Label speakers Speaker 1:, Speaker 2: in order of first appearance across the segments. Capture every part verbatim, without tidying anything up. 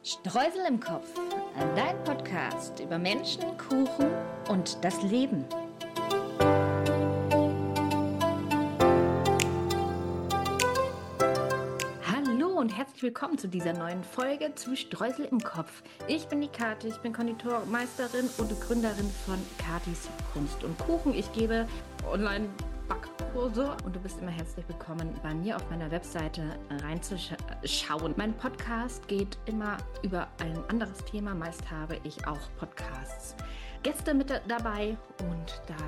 Speaker 1: Streusel im Kopf, dein Podcast über Menschen, Kuchen und das Leben. Hallo und herzlich willkommen zu dieser neuen Folge zu Streusel im Kopf. Ich bin die Kathi, ich bin Konditormeisterin und Gründerin von Kathis Kunst und Kuchen. Ich gebe online Backkurse und du bist immer herzlich willkommen, bei mir auf meiner Webseite reinzuschauen. Mein Podcast geht immer über ein anderes Thema. Meist habe ich auch Podcasts Gäste mit dabei und da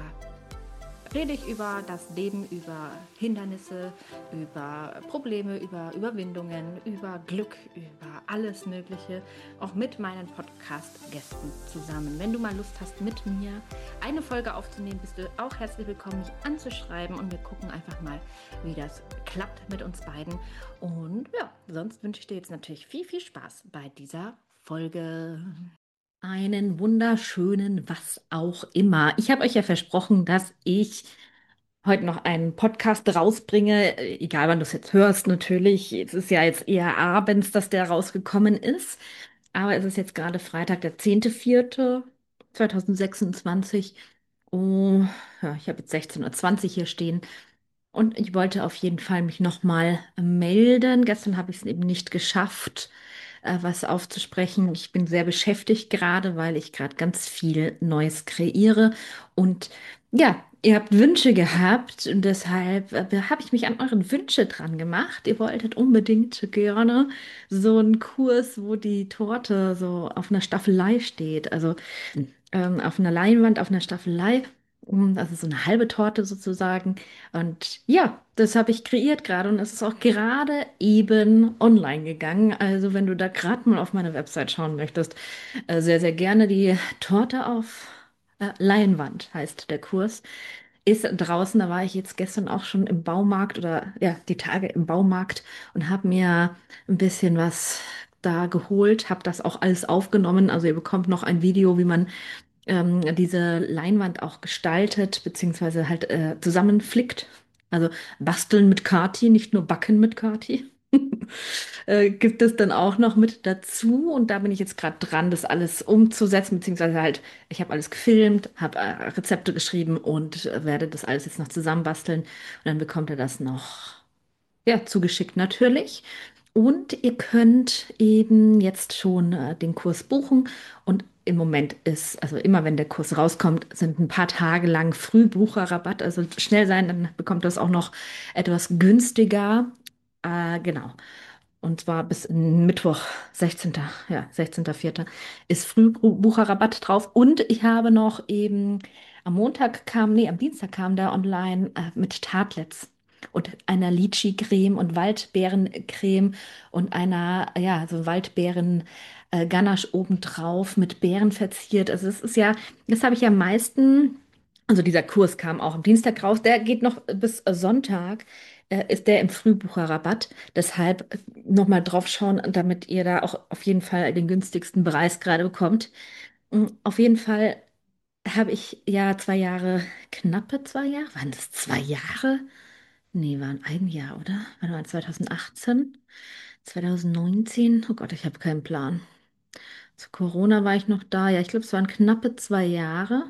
Speaker 1: rede ich über das Leben, über Hindernisse, über Probleme, über Überwindungen, über Glück, über alles Mögliche, auch mit meinen Podcast-Gästen zusammen. Wenn du mal Lust hast, mit mir eine Folge aufzunehmen, bist du auch herzlich willkommen, mich anzuschreiben und wir gucken einfach mal, wie das klappt mit uns beiden. Und ja, sonst wünsche ich dir jetzt natürlich viel, viel Spaß bei dieser Folge. Einen wunderschönen was auch immer. Ich habe euch ja versprochen, dass ich heute noch einen Podcast rausbringe, egal wann du es jetzt hörst natürlich. Es ist ja jetzt eher abends, dass der rausgekommen ist, aber es ist jetzt gerade Freitag, der zehnte vierte zweitausendsechsundzwanzig. Oh, ja, ich habe jetzt sechzehn Uhr zwanzig hier stehen. Und ich wollte auf jeden Fall mich nochmal melden. Gestern habe ich es eben nicht geschafft, äh, was aufzusprechen. Ich bin sehr beschäftigt gerade, weil ich gerade ganz viel Neues kreiere. Und ja, ihr habt Wünsche gehabt und deshalb äh, habe ich mich an euren Wünsche dran gemacht. Ihr wolltet unbedingt gerne so einen Kurs, wo die Torte so auf einer Staffelei steht. Also ähm, auf einer Leinwand, auf einer Staffelei. Mm, Also so eine halbe Torte sozusagen. Und ja, das habe ich kreiert gerade und es ist auch gerade eben online gegangen. Also wenn du da gerade mal auf meine Website schauen möchtest, äh, sehr, sehr gerne die Torte auf äh, Leinwand heißt der Kurs. Ist draußen, da war ich jetzt gestern auch schon im Baumarkt oder ja, die Tage im Baumarkt und habe mir ein bisschen was da geholt, habe das auch alles aufgenommen. Also ihr bekommt noch ein Video, wie man ähm, diese Leinwand auch gestaltet, beziehungsweise halt äh, zusammenflickt. Also basteln mit Kati, nicht nur backen mit Kati. Äh, gibt es dann auch noch mit dazu und da bin ich jetzt gerade dran, das alles umzusetzen, beziehungsweise halt, ich habe alles gefilmt, habe äh, Rezepte geschrieben und äh, werde das alles jetzt noch zusammenbasteln und dann bekommt ihr das noch ja, zugeschickt natürlich. Und ihr könnt eben jetzt schon äh, den Kurs buchen. Und im Moment ist, also immer wenn der Kurs rauskommt, sind ein paar Tage lang Frühbucherrabatt. Also schnell sein, dann bekommt das auch noch etwas günstiger. Äh, genau. Und zwar bis Mittwoch, sechzehnten Ja, sechzehnten vierten ist Frühbucherrabatt drauf. Und ich habe noch eben am Montag kam, nee, am Dienstag kam da online äh, mit Tartlets und einer Lychee-Creme und Waldbeerencreme und einer, ja, so Waldbeeren äh, Ganache obendrauf mit Beeren verziert. Also es ist ja, das habe ich ja am meisten, also dieser Kurs kam auch am Dienstag raus, der geht noch bis Sonntag, äh, ist der im Frühbucherrabatt. Deshalb nochmal drauf schauen, damit ihr da auch auf jeden Fall den günstigsten Preis gerade bekommt. Mm, Auf jeden Fall habe ich ja zwei Jahre, knappe zwei Jahre, waren das zwei Jahre? Nee, waren ein Jahr, oder? Wann war zweitausendachtzehn? zweitausendneunzehn? Oh Gott, ich habe keinen Plan. Zu Corona war ich noch da. Ja, ich glaube, es waren knappe zwei Jahre.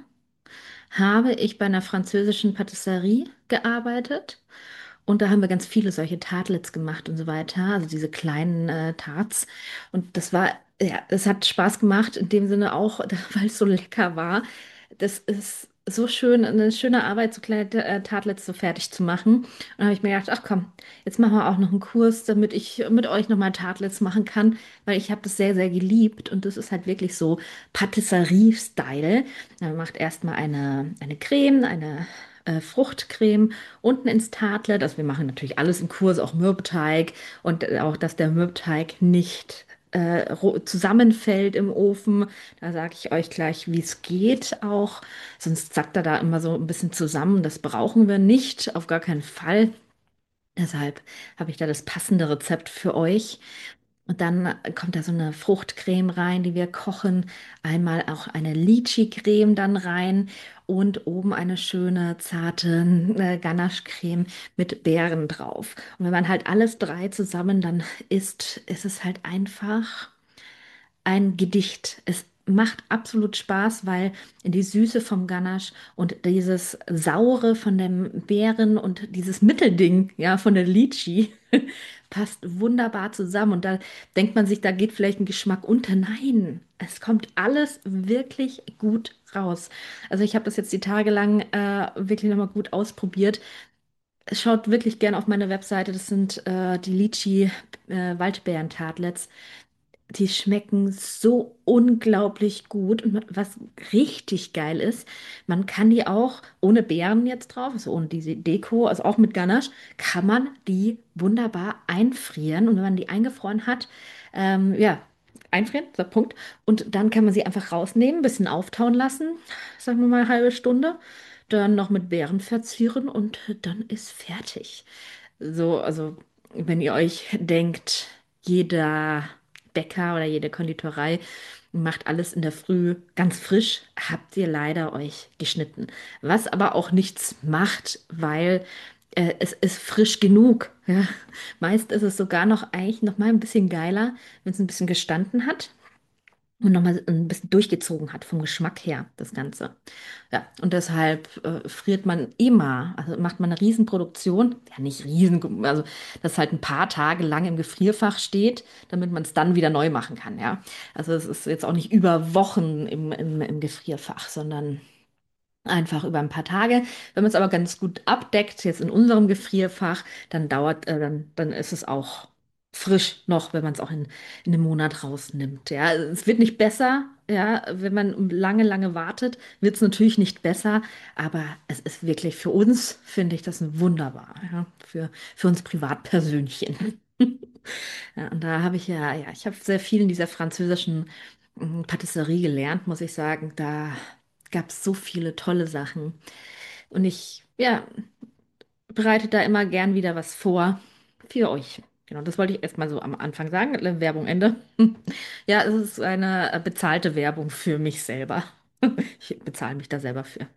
Speaker 1: Habe ich bei einer französischen Patisserie gearbeitet. Und da haben wir ganz viele solche Tartlets gemacht und so weiter. Also diese kleinen äh, Tarts. Und das war, ja, es hat Spaß gemacht, in dem Sinne auch, weil es so lecker war. Das ist so schön, eine schöne Arbeit, so kleine äh, Tartlets so fertig zu machen. Und da habe ich mir gedacht, ach komm, jetzt machen wir auch noch einen Kurs, damit ich mit euch nochmal Tartlets machen kann, weil ich habe das sehr, sehr geliebt. Und das ist halt wirklich so Patisserie-Style. Man macht erstmal eine, eine Creme, eine äh, Fruchtcreme unten ins Tartlet. Also wir machen natürlich alles im Kurs, auch Mürbeteig und äh, auch, dass der Mürbeteig nicht äh, ro- zusammenfällt im Ofen. Da sage ich euch gleich, wie es geht auch. Sonst sackt er da immer so ein bisschen zusammen. Das brauchen wir nicht, auf gar keinen Fall. Deshalb habe ich da das passende Rezept für euch. Und dann kommt da so eine Fruchtcreme rein, die wir kochen. Einmal auch eine Lychee-Creme dann rein und oben eine schöne, zarte äh, Ganache-Creme mit Beeren drauf. Und wenn man halt alles drei zusammen dann isst, ist es halt einfach. ein Gedicht. Es macht absolut Spaß, weil die Süße vom Ganache und dieses Saure von dem Beeren und dieses Mittelding, ja, von der Lychee passt wunderbar zusammen. Und da denkt man sich, da geht vielleicht ein Geschmack unter. Nein, es kommt alles wirklich gut raus. Also ich habe das jetzt die Tage lang äh, wirklich nochmal gut ausprobiert. Schaut wirklich gerne auf meine Webseite. Das sind äh, die Lychee äh, Waldbeeren-Tartlets. Die schmecken so unglaublich gut. Und was richtig geil ist, man kann die auch ohne Beeren jetzt drauf, also ohne diese Deko, also auch mit Ganache, kann man die wunderbar einfrieren. Und wenn man die eingefroren hat, ähm, ja, einfrieren, so Punkt. Und dann kann man sie einfach rausnehmen, ein bisschen auftauen lassen, sagen wir mal eine halbe Stunde. Dann noch mit Beeren verzieren und dann ist fertig. So, also wenn ihr euch denkt, jeder Bäcker oder jede Konditorei macht alles in der Früh ganz frisch, habt ihr leider euch geschnitten. Was aber auch nichts macht, weil äh, es ist frisch genug. Ja. Meist ist es sogar noch eigentlich noch mal ein bisschen geiler, wenn es ein bisschen gestanden hat und noch mal ein bisschen durchgezogen hat vom Geschmack her, das Ganze. Ja, und deshalb äh, friert man immer, also macht man eine Riesenproduktion, ja nicht riesen, also das halt ein paar Tage lang im Gefrierfach steht, damit man es dann wieder neu machen kann, ja. Also es ist jetzt auch nicht über Wochen im, im, im Gefrierfach, sondern einfach über ein paar Tage. Wenn man es aber ganz gut abdeckt, jetzt in unserem Gefrierfach, dann dauert, äh, dann, dann ist es auch frisch noch, wenn man es auch in, in einem Monat rausnimmt. Ja, es wird nicht besser, ja, wenn man lange, lange wartet, wird es natürlich nicht besser, aber es ist wirklich für uns, finde ich das wunderbar, ja, für, für uns Privatpersönchen. Ja, und da habe ich ja, ja, ich habe sehr viel in dieser französischen mm, Patisserie gelernt, muss ich sagen. Da gab es so viele tolle Sachen. Und ich, ja, bereite da immer gern wieder was vor für euch. Genau, das wollte ich erstmal so am Anfang sagen. Äh, Werbung Ende. Ja, es ist eine äh, bezahlte Werbung für mich selber. Ich bezahle mich da selber für.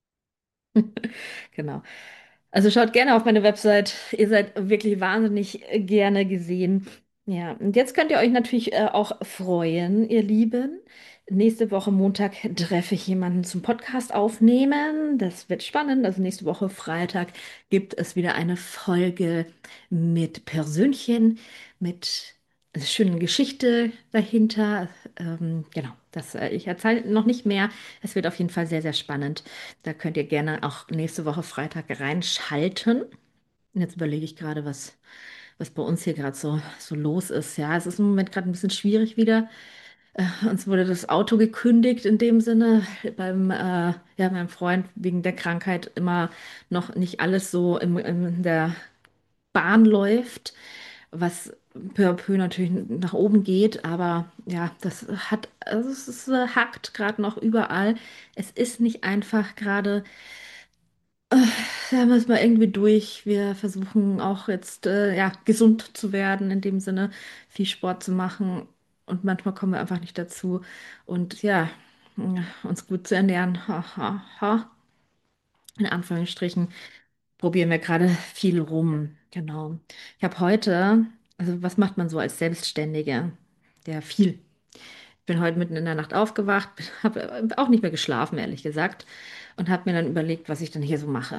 Speaker 1: Genau. Also schaut gerne auf meine Website. Ihr seid wirklich wahnsinnig gerne gesehen. Ja, und jetzt könnt ihr euch natürlich äh, auch freuen, ihr Lieben. Nächste Woche Montag treffe ich jemanden zum Podcast aufnehmen. Das wird spannend. Also nächste Woche Freitag gibt es wieder eine Folge mit Persönchen, mit einer schönen Geschichte dahinter. Ähm, genau, das, äh, ich erzähle noch nicht mehr. Es wird auf jeden Fall sehr, sehr spannend. Da könnt ihr gerne auch nächste Woche Freitag reinschalten. Und jetzt überlege ich gerade, was, was bei uns hier gerade so, so los ist. Ja, es ist im Moment gerade ein bisschen schwierig wieder. Äh, uns wurde das Auto gekündigt in dem Sinne, beim, äh, ja, meinem Freund wegen der Krankheit immer noch nicht alles so im, in der Bahn läuft, was peu à peu natürlich nach oben geht, aber ja, das hat, also es ist, äh, hakt gerade noch überall. Es ist nicht einfach gerade. Da müssen wir irgendwie durch. Wir versuchen auch jetzt äh, ja, gesund zu werden, in dem Sinne, viel Sport zu machen. Und manchmal kommen wir einfach nicht dazu. Und ja, uns gut zu ernähren. Ha, ha, ha. In Anführungsstrichen probieren wir gerade viel rum. Genau. Ich habe heute, also was macht man so als Selbstständige? Ja, viel. Ich bin heute mitten in der Nacht aufgewacht, habe auch nicht mehr geschlafen, ehrlich gesagt, und habe mir dann überlegt, was ich dann hier so mache.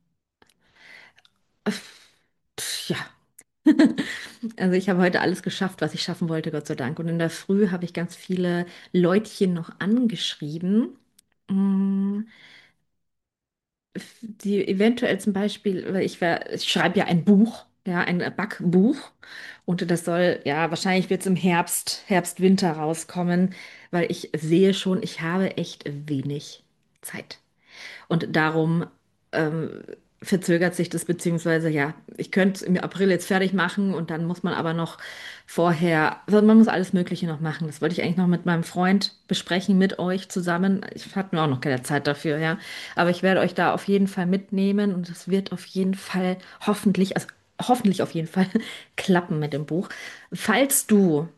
Speaker 1: Pff, ja, also ich habe heute alles geschafft, was ich schaffen wollte, Gott sei Dank. Und in der Früh habe ich ganz viele Leutchen noch angeschrieben, mm, die eventuell zum Beispiel, weil ich, ver- ich schreibe ja ein Buch, ja, ein Backbuch. Und das soll, ja, wahrscheinlich wird es im Herbst, Herbst, Winter rauskommen, weil ich sehe schon, ich habe echt wenig Zeit. Und darum ähm, verzögert sich das, beziehungsweise ja, ich könnte es im April jetzt fertig machen und dann muss man aber noch vorher, also man muss alles Mögliche noch machen. Das wollte ich eigentlich noch mit meinem Freund besprechen, mit euch zusammen. Ich hatte mir auch noch keine Zeit dafür, ja. Aber ich werde euch da auf jeden Fall mitnehmen und es wird auf jeden Fall hoffentlich, also hoffentlich auf jeden Fall klappen mit dem Buch. Falls du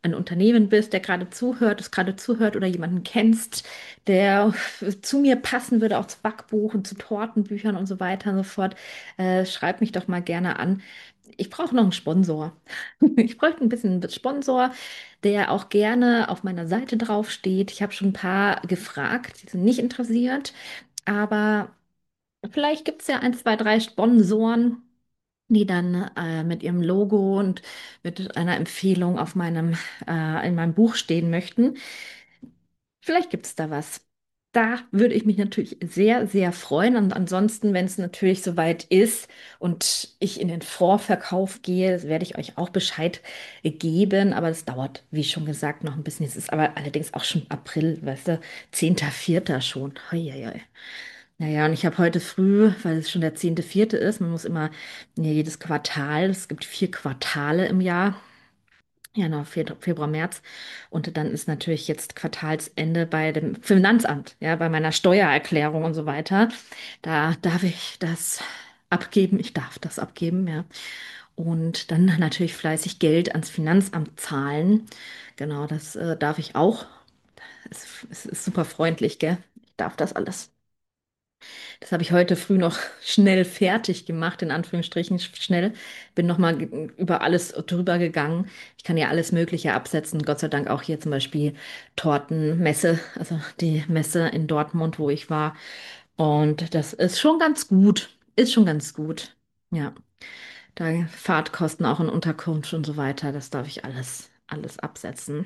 Speaker 1: ein Unternehmen bist, der gerade zuhört, es gerade zuhört oder jemanden kennst, der zu mir passen würde, auch zu Backbuchen, zu Tortenbüchern und so weiter und so fort, äh, schreib mich doch mal gerne an. Ich brauche noch einen Sponsor. Ich bräuchte ein bisschen einen Sponsor, der auch gerne auf meiner Seite draufsteht. Ich habe schon ein paar gefragt, die sind nicht interessiert, aber vielleicht gibt es ja ein, zwei, drei Sponsoren, die dann äh, mit ihrem Logo und mit einer Empfehlung auf meinem, äh, in meinem Buch stehen möchten. Vielleicht gibt es da was. Da würde ich mich natürlich sehr, sehr freuen. Und ansonsten, wenn es natürlich soweit ist und ich in den Vorverkauf gehe, das werde ich euch auch Bescheid geben. Aber es dauert, wie schon gesagt, noch ein bisschen. Es ist aber allerdings auch schon April, weißt du, zehnter vierter schon. Hei, hei, hei. Naja, und ich habe heute früh, weil es schon der zehnte vierte ist, man muss immer ja, jedes Quartal, es gibt vier Quartale im Jahr, Januar, Fe- Februar, März. Und dann ist natürlich jetzt Quartalsende bei dem Finanzamt, ja, bei meiner Steuererklärung und so weiter. Da darf ich das abgeben, ich darf das abgeben, ja. Und dann natürlich fleißig Geld ans Finanzamt zahlen. Genau, das äh, darf ich auch. Es, es ist super freundlich, gell? Ich darf das alles. Das habe ich heute früh noch schnell fertig gemacht, in Anführungsstrichen schnell. Bin nochmal über alles drüber gegangen. Ich kann ja alles Mögliche absetzen. Gott sei Dank auch hier zum Beispiel Tortenmesse, also die Messe in Dortmund, wo ich war. Und das ist schon ganz gut. Ist schon ganz gut. Ja, da Fahrtkosten auch in Unterkunft und so weiter, das darf ich alles, alles absetzen.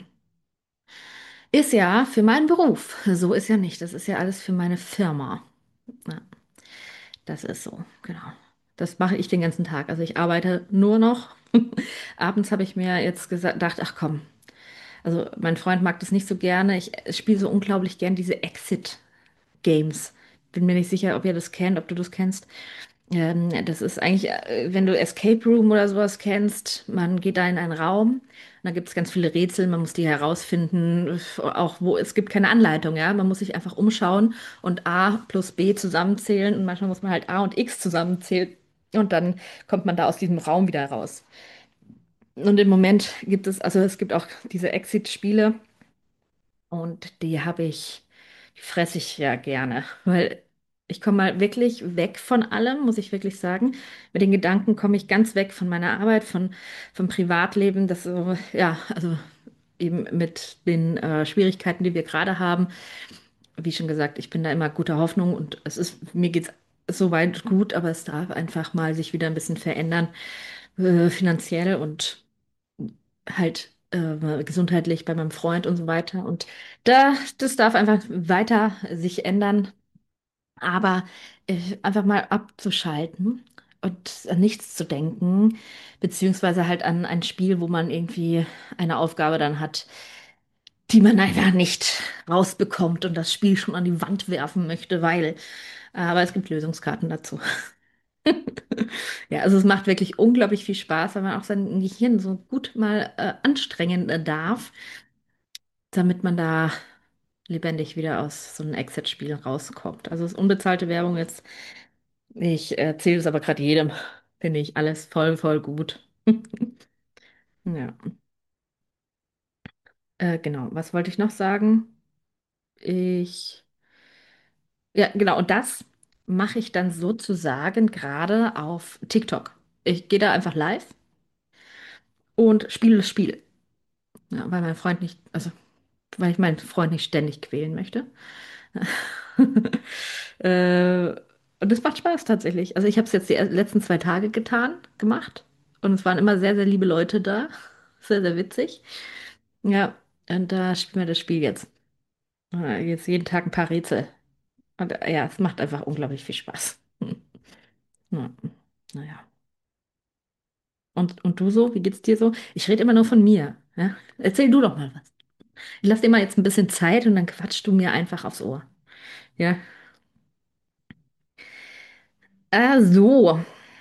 Speaker 1: Ist ja für meinen Beruf. So ist ja nicht. Das ist ja alles für meine Firma. Ja. Das ist so, genau. Das mache ich den ganzen Tag. Also ich arbeite nur noch. Abends habe ich mir jetzt gesagt, gedacht, ach komm, also mein Freund mag das nicht so gerne. Ich spiele so unglaublich gern diese Exit-Games. Bin mir nicht sicher, ob ihr das kennt, ob du das kennst. Ähm, das ist eigentlich, äh, wenn du Escape Room oder sowas kennst, man geht da in einen Raum und da gibt es ganz viele Rätsel, man muss die herausfinden, auch wo es gibt keine Anleitung, ja, man muss sich einfach umschauen und A plus B zusammenzählen und manchmal muss man halt A und X zusammenzählen und dann kommt man da aus diesem Raum wieder raus. Und im Moment gibt es, also es gibt auch diese Exit-Spiele. Und die habe ich, die fresse ich ja gerne, weil ich komme mal wirklich weg von allem, muss ich wirklich sagen. Mit den Gedanken komme ich ganz weg von meiner Arbeit, von, vom Privatleben, das so, ja, also eben mit den äh, Schwierigkeiten, die wir gerade haben. Wie schon gesagt, ich bin da immer guter Hoffnung und es ist, mir geht's soweit gut, aber es darf einfach mal sich wieder ein bisschen verändern, äh, finanziell und halt äh, gesundheitlich bei meinem Freund und so weiter. Und da, das darf einfach weiter sich ändern, aber äh, einfach mal abzuschalten und an nichts zu denken, beziehungsweise halt an ein Spiel, wo man irgendwie eine Aufgabe dann hat, die man einfach nicht rausbekommt und das Spiel schon an die Wand werfen möchte, weil, aber es gibt Lösungskarten dazu. Ja, also es macht wirklich unglaublich viel Spaß, weil man auch sein Gehirn so gut mal äh, anstrengen äh, darf, damit man da lebendig wieder aus so einem Exit-Spiel rauskommt. Also es ist unbezahlte Werbung jetzt. Ich erzähle es aber gerade jedem. Finde ich alles voll, voll gut. Ja, äh, genau. Was wollte ich noch sagen? Ich, ja, genau. Und das mache ich dann sozusagen gerade auf TikTok. Ich gehe da einfach live und spiele das Spiel. Ja, weil mein Freund nicht, also weil ich meinen Freund nicht ständig quälen möchte. Äh, und es macht Spaß tatsächlich. Also ich habe es jetzt die er- letzten zwei Tage getan, gemacht. Und es waren immer sehr, sehr liebe Leute da. Sehr, sehr witzig. Ja, und da spielen wir das Spiel jetzt. Äh, Jetzt jeden Tag ein paar Rätsel. Und äh, ja, es macht einfach unglaublich viel Spaß. Hm. Ja, naja. Und, und du so? Wie geht's dir so? Ich rede immer nur von mir. Ja? Erzähl du doch mal was. Ich lass dir mal jetzt ein bisschen Zeit und dann quatschst du mir einfach aufs Ohr. Ja. Ah, so.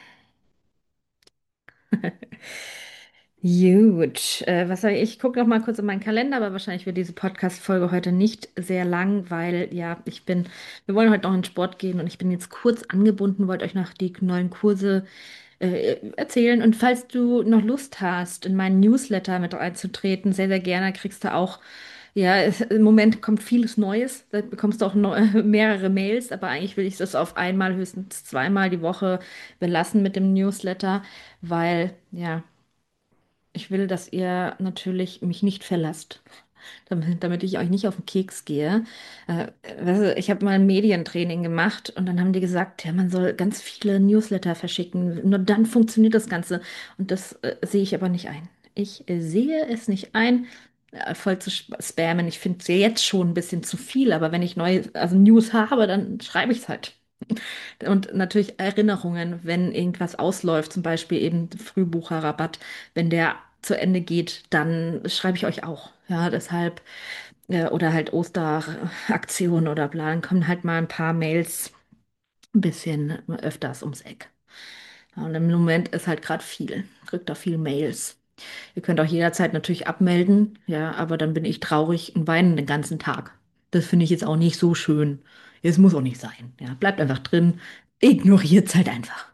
Speaker 1: Gut, äh, was soll ich? Ich gucke noch mal kurz in meinen Kalender, aber wahrscheinlich wird diese Podcast-Folge heute nicht sehr lang, weil ja, ich bin, wir wollen heute noch in den Sport gehen und ich bin jetzt kurz angebunden, wollte euch noch die neuen Kurse äh, erzählen. Und falls du noch Lust hast, in meinen Newsletter mit einzutreten, sehr, sehr gerne, kriegst du auch, ja, es, im Moment kommt vieles Neues. Da bekommst du auch neu, mehrere Mails, aber eigentlich will ich das auf einmal, höchstens zweimal die Woche belassen mit dem Newsletter, weil, ja, ich will, dass ihr natürlich mich nicht verlasst, damit, damit ich euch nicht auf den Keks gehe. Äh, weißt du, ich habe mal ein Medientraining gemacht und dann haben die gesagt, ja, man soll ganz viele Newsletter verschicken. Nur dann funktioniert das Ganze. Und das äh, sehe ich aber nicht ein. Ich äh, sehe es nicht ein, äh, voll zu sp- spammen. Ich finde es ja jetzt schon ein bisschen zu viel, aber wenn ich neue, also News habe, dann schreibe ich es halt. Und natürlich Erinnerungen, wenn irgendwas ausläuft, zum Beispiel eben Frühbucherrabatt, wenn der zu Ende geht, dann schreibe ich euch auch. Ja, deshalb, äh, oder halt Osteraktion oder bla, dann kommen halt mal ein paar Mails ein bisschen öfters ums Eck. Ja, und im Moment ist halt gerade viel. Kriegt da viel Mails. Ihr könnt auch jederzeit natürlich abmelden, ja, aber dann bin ich traurig und weine den ganzen Tag. Das finde ich jetzt auch nicht so schön. Es muss auch nicht sein. Ja, bleibt einfach drin. Ignoriert halt einfach.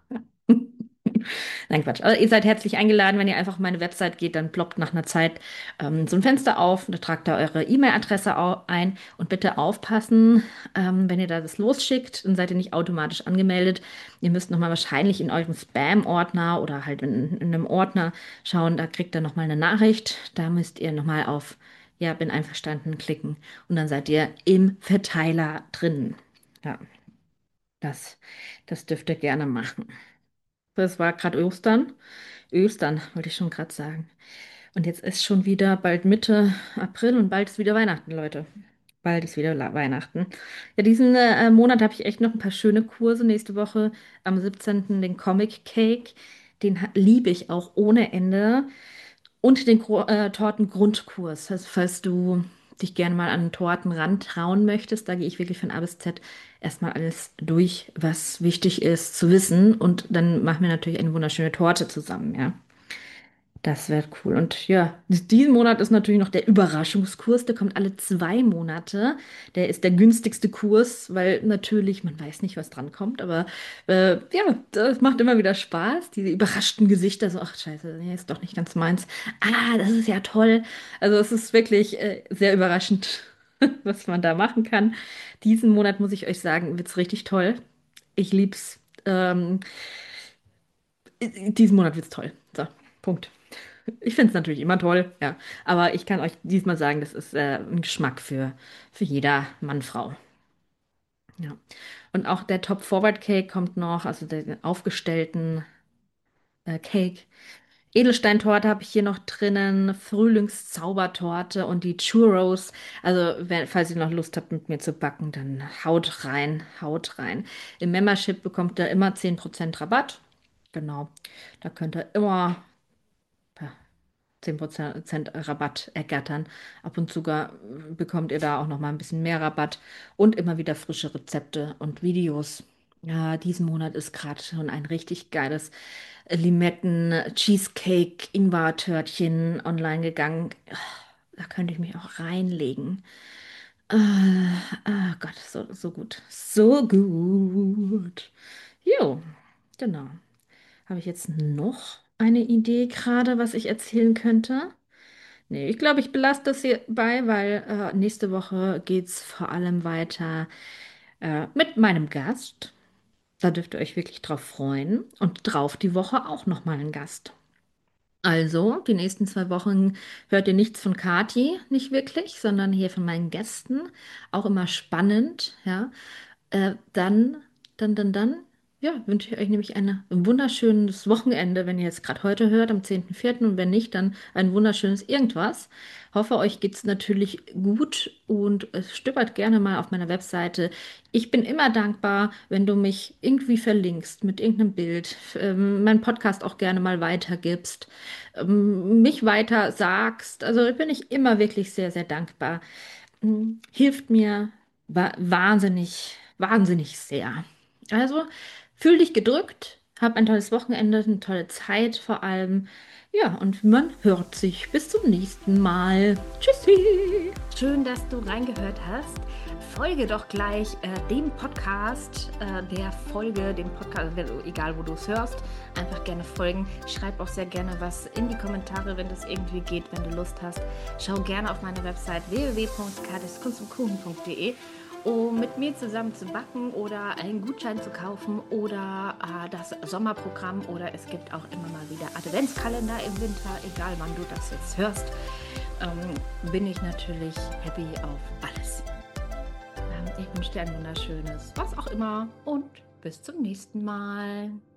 Speaker 1: Nein, Quatsch. Also ihr seid herzlich eingeladen, wenn ihr einfach auf meine Website geht, dann ploppt nach einer Zeit ähm, so ein Fenster auf, da tragt da eure E-Mail-Adresse au- ein und bitte aufpassen, ähm, wenn ihr da das losschickt, dann seid ihr nicht automatisch angemeldet. Ihr müsst nochmal wahrscheinlich in eurem Spam-Ordner oder halt in, in einem Ordner schauen, da kriegt ihr nochmal eine Nachricht. Da müsst ihr nochmal auf Ja, bin einverstanden klicken und dann seid ihr im Verteiler drin. Ja, das, das dürft ihr gerne machen. Das war gerade Ostern. Ostern, wollte ich schon gerade sagen. Und jetzt ist schon wieder bald Mitte April und bald ist wieder Weihnachten, Leute. Bald ist wieder La- Weihnachten. Ja, diesen äh, Monat habe ich echt noch ein paar schöne Kurse. Nächste Woche am siebzehnten den Comic Cake. Den ha- liebe ich auch ohne Ende. Und den Gro äh, Tortengrundkurs. Also, falls du dich gerne mal an Torten rantrauen möchtest, da gehe ich wirklich von A bis Z erstmal alles durch, was wichtig ist zu wissen. Und dann machen wir natürlich eine wunderschöne Torte zusammen, ja. Das wäre cool. Und ja, diesen Monat ist natürlich noch der Überraschungskurs. Der kommt alle zwei Monate. Der ist der günstigste Kurs, weil natürlich, man weiß nicht, was dran kommt. Aber äh, ja, das macht immer wieder Spaß. Diese überraschten Gesichter, so, ach scheiße, nee, ist doch nicht ganz meins. Ah, das ist ja toll. Also es ist wirklich äh, sehr überraschend, was man da machen kann. Diesen Monat, muss ich euch sagen, wird es richtig toll. Ich lieb's. Ähm, diesen Monat wird's toll. So, Punkt. Ich finde es natürlich immer toll, ja. Aber ich kann euch diesmal sagen, das ist äh, ein Geschmack für, für jeder Mann, Frau. Ja. Und auch der Top Forward Cake kommt noch, also den aufgestellten äh, Cake. Edelsteintorte habe ich hier noch drinnen, Frühlingszaubertorte und die Churros. Also, wenn, falls ihr noch Lust habt, mit mir zu backen, dann haut rein, haut rein. Im Membership bekommt ihr immer zehn Prozent Rabatt. Genau. Da könnt ihr immer zehn Prozent Rabatt ergattern. Ab und zu gar- bekommt ihr da auch noch mal ein bisschen mehr Rabatt und immer wieder frische Rezepte und Videos. Ja, diesen Monat ist gerade schon ein richtig geiles Limetten-Cheesecake-Ingwer-Törtchen online gegangen. Ah, da könnte ich mich auch reinlegen. Ah, ah Gott, so, so gut. So gut. Jo, genau. Habe ich jetzt noch eine Idee gerade, was ich erzählen könnte? Nee, ich glaube, ich belasse das hier bei, weil äh, nächste Woche geht es vor allem weiter äh, mit meinem Gast. Da dürft ihr euch wirklich drauf freuen. Und drauf die Woche auch nochmal einen Gast. Also, die nächsten zwei Wochen hört ihr nichts von Kati, nicht wirklich, sondern hier von meinen Gästen. Auch immer spannend, ja. Äh, dann, dann, dann, dann, ja, wünsche ich euch nämlich eine, ein wunderschönes Wochenende, wenn ihr jetzt gerade heute hört, am zehnten vierten und wenn nicht, dann ein wunderschönes irgendwas. Hoffe, euch geht es natürlich gut und äh, stöbert gerne mal auf meiner Webseite. Ich bin immer dankbar, wenn du mich irgendwie verlinkst mit irgendeinem Bild, ähm, meinen Podcast auch gerne mal weitergibst, ähm, mich weiter sagst. Also bin ich immer wirklich sehr, sehr dankbar. Mm, Hilft mir wa wahnsinnig, wahnsinnig sehr. Also fühl dich gedrückt, hab ein tolles Wochenende, eine tolle Zeit vor allem. Ja, und man hört sich. Bis zum nächsten Mal. Tschüssi.
Speaker 2: Schön, dass du reingehört hast.
Speaker 1: folge doch gleich äh, dem Podcast, äh, der Folge, dem Podcast, egal wo du es hörst, einfach gerne folgen. Schreib auch sehr gerne was in die Kommentare, wenn das irgendwie geht, wenn du Lust hast. Schau gerne auf meine Website w w w punkt katis kunst und kuchen punkt d e, um mit mir zusammen zu backen oder einen Gutschein zu kaufen oder äh, das Sommerprogramm, oder es gibt auch immer mal wieder Adventskalender im Winter, egal wann du das jetzt hörst, ähm, bin ich natürlich happy auf alles. Ähm, ich wünsche dir ein wunderschönes, was auch immer, und bis zum nächsten Mal.